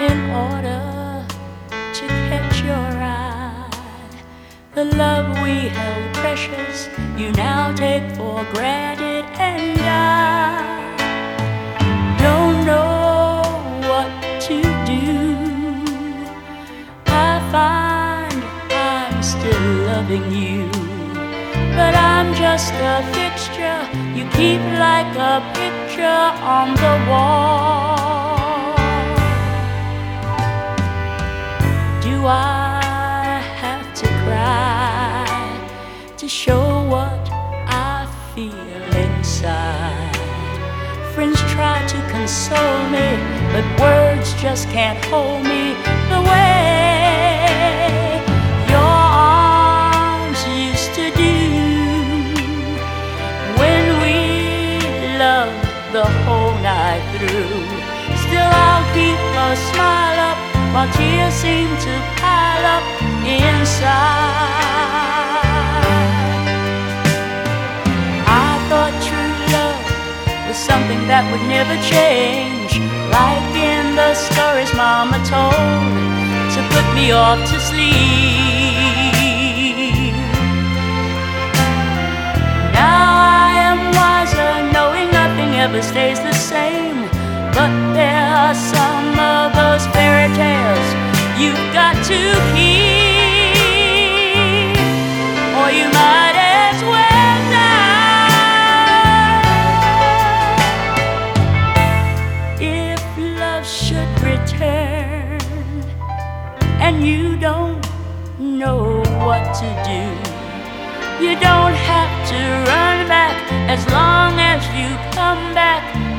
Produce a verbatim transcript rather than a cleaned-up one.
in order to catch your eye. The love we held precious, you now take for granted, and I don't know what to do. I find I'm still loving you, but I'm just a fixture you keep like a picture on the wall. Do I have to cry to show what I feel inside? Friends try to console me, but words just can't hold me the way your arms used to do when we loved the whole night through. Still I'll keep a smile up while tears seem to pile up inside. I thought true love was something that would never change, like in the stories Mama told to put me off to sleep. Now I am wiser, knowing nothing ever stays the same, but there are some of those fairy tales you've got to keep, or you might as well die. If love should return and you don't know what to do, you don't have to run back as long as you come back